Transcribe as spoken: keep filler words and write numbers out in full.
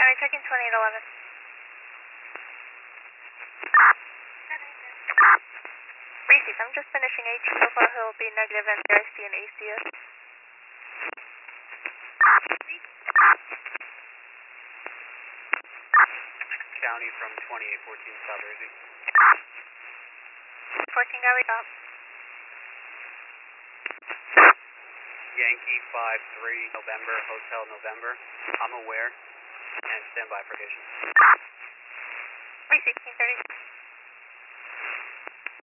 County checking twenty-eight eleven. Reese, I'm just finishing H. So far he'll be negative N C I C and A C S. County from twenty-eight fourteen South Jersey. fourteen Gary top. Yankee five three November, Hotel November. I'm aware and stand by for station. Reese, eighteen thirty.